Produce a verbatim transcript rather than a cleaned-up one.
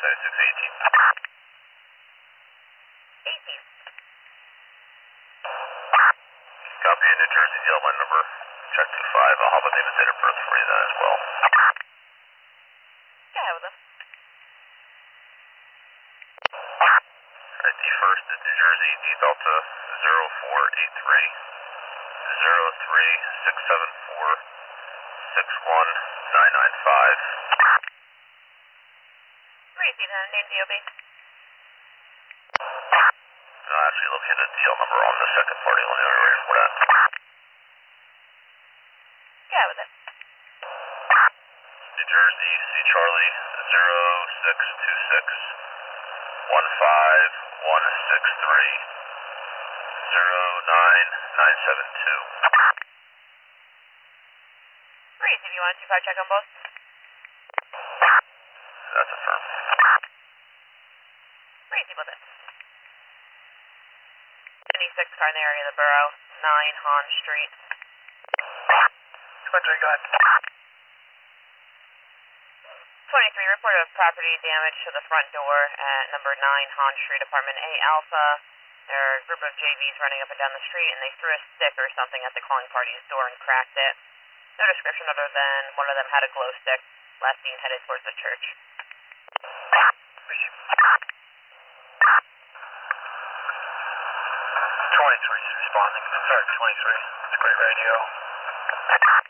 six eighteen. eighteen. Copy in New Jersey, deal my number. Check two five. I'll have a name and date of birth for you then as well. Go ahead with them. Alright, D first is New Jersey, D Delta zero four eight three zero three six seven four six one nine nine five. Crazy, then name D O B. I actually located a D L number on the second party line earlier for that. Go ahead with it. New Jersey, C Charlie zero six two six one five one six three zero nine nine seven two. Crazy, if you want a two five check on both. That's affirmed. Crazy with it. twenty-six car in the area of the borough, nine Han Street. Spencer, go ahead. twenty-three, report of property damage to the front door at number nine Han Street, apartment A Alpha. There are a group of J Vs running up and down the street, and they threw a stick or something at the calling party's door and cracked it. No description other than one of them had a glow stick, last seen headed towards the church. twenty-three is responding. Sorry, twenty-three. It's great radio.